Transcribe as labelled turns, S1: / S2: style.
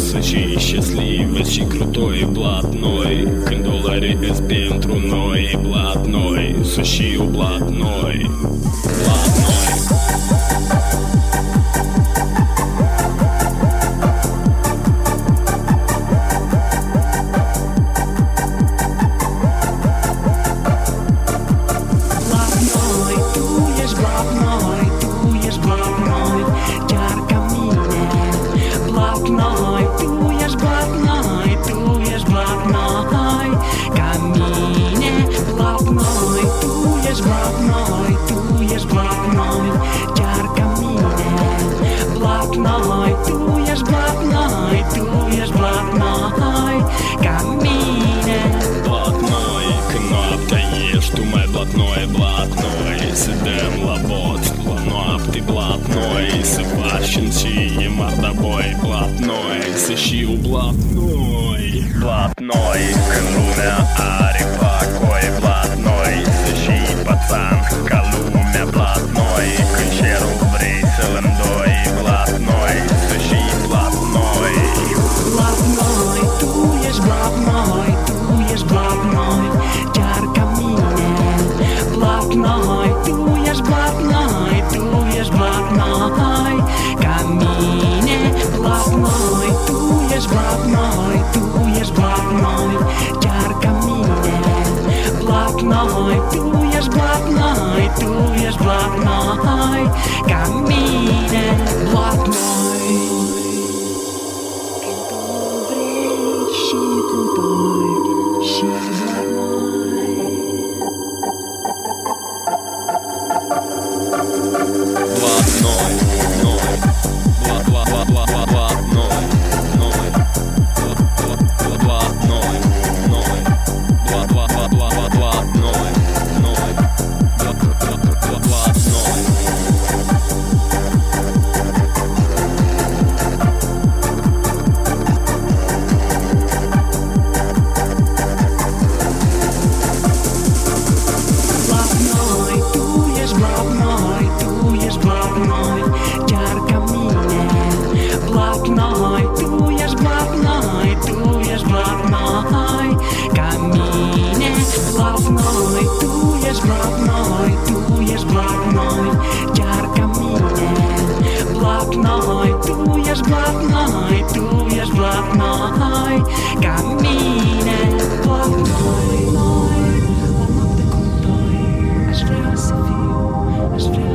S1: Să fii счастливă și cruтой блатной, când dolari îți pentru noi блатной, să fiu блатной, блатной. Blатной, să dăm la bot la noapte blатной, să facem și mardaboi blатной, să știu blатной, blатной, când lumea are pacoi blатной, să știi pațan ca lumea blатной, când cerul vrei să-l îndoi blатной, să știi blатной.
S2: Blатной, tu ești blатной, tu ești blатной, chiar ca mine. Blатной, tu ești blатной, tu ești blатной, ca mine. Blатной, tu ești blатной, tu ești blатной, chiar ca mine. Blатной, tu ești blатной, tu ești blатной, ca mine. Blатной, când tu vrei și cruтой, și blатной.
S1: Блатной, ной, блатной, ной, блатной, ной, блатной, ной, блатной.
S2: Blатной, tu ești blатной, tu ești blатной, ca mine. Blатной, tu ești blатной, tu ești blатной, chiar ca mine. Blатной, tu ești blатной, tu ești blатной, ca mine. Blатной, la noapte cu doi, aș vrea să fiu, aș vrea